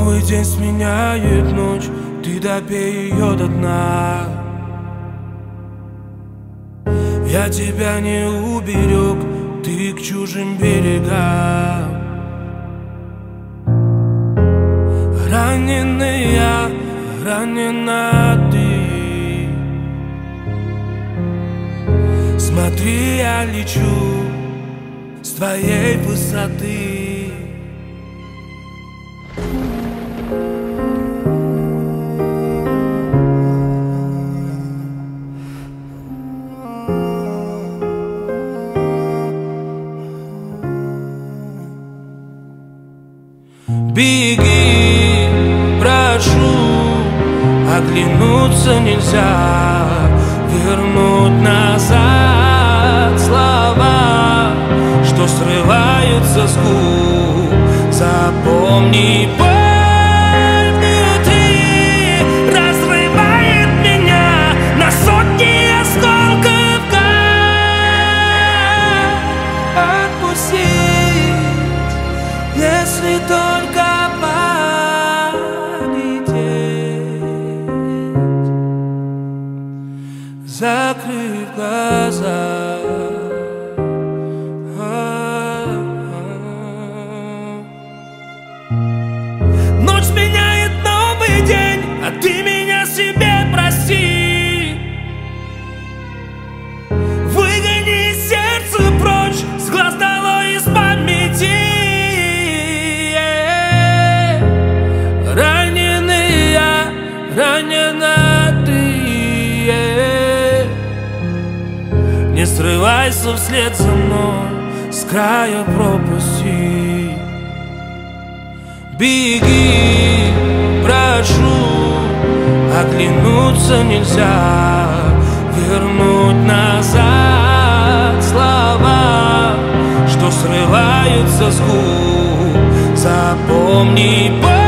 Новый день сменяет ночь, ты допей ее до дна. Я тебя не уберег, ты к чужим берегам. Раненый я, ранена ты. Смотри, я лечу с твоей высоты. Беги, прошу, оглянуться нельзя, вернуть назад слова, что срываются с губ. Запомни, боль внутри разрывает меня на сотни осколков. Отпустить, если только закрыв глаза. Ночь сменяет новый день, а ты меня себе прости. Выгони сердце прочь, с глаз долой из памяти. Раненый я, ранена ты. Не срывайся вслед за мной с края пропасти. Беги, прошу, оглянуться нельзя, вернуть назад слова, что срываются с губ. Запомни,